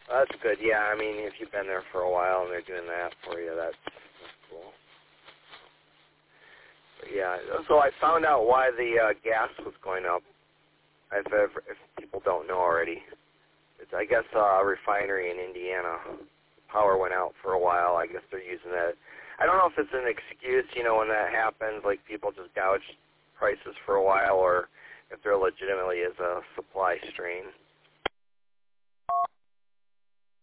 That's good. Yeah, I mean, if you've been there for a while and they're doing that for you, that's cool. But yeah, so I found out why the gas was going up. If people don't know already, it's I guess a refinery in Indiana. Power went out for a while. I guess they're using that. I don't know if it's an excuse, when that happens, like people just gouge prices for a while, or if there legitimately is a supply strain.